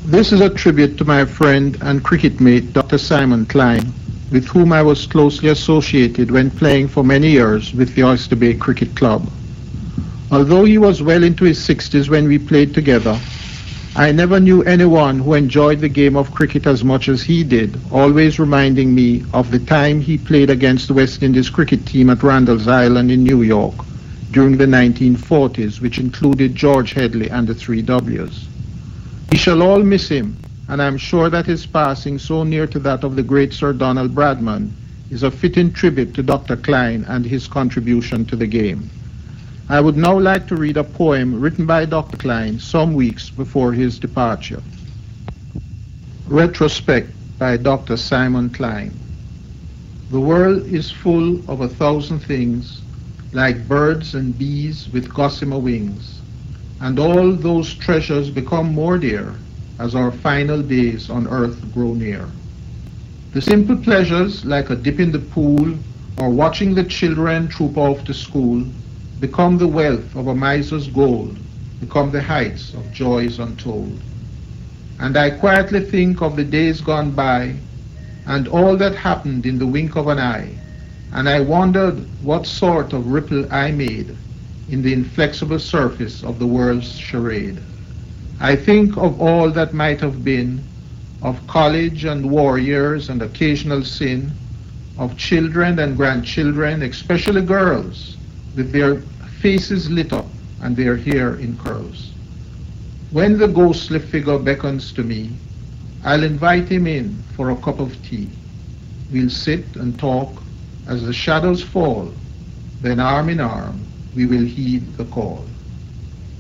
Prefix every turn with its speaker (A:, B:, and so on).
A: This is a tribute to my friend and cricket mate Dr. Simon Klein, with whom I was closely associated when playing for many years with the Oyster Bay Cricket Club. Although he was well into his 60s when we played together, I never knew anyone who enjoyed the game of cricket as much as he did, always reminding me of the time he played against the West Indies cricket team at Randall's Island in New York during the 1940s, which included George Headley and the three W's. We shall all miss him, and I am sure that his passing so near to that of the great Sir Donald Bradman is a fitting tribute to Dr. Klein and his contribution to the game. I would now like to read a poem written by Dr. Klein some weeks before his departure. Retrospect by Dr. Simon Klein. The world is full of 1,000 things, like birds and bees with gossamer wings, and all those treasures become more dear as our final days on earth grow near. The simple pleasures, like a dip in the pool or watching the children troop off to school, become the wealth of a miser's gold, become the heights of joys untold. And I quietly think of the days gone by and all that happened in the wink of an eye, and I wondered what sort of ripple I made in the inflexible surface of the world's charade. I think of all that might have been, of college and war years and occasional sin, of children and grandchildren, especially girls, with their faces lit up and their hair in curls. When the ghostly figure beckons to me, I'll invite him in for a cup of tea. We'll sit and talk as the shadows fall, then arm in arm, we will heed the call.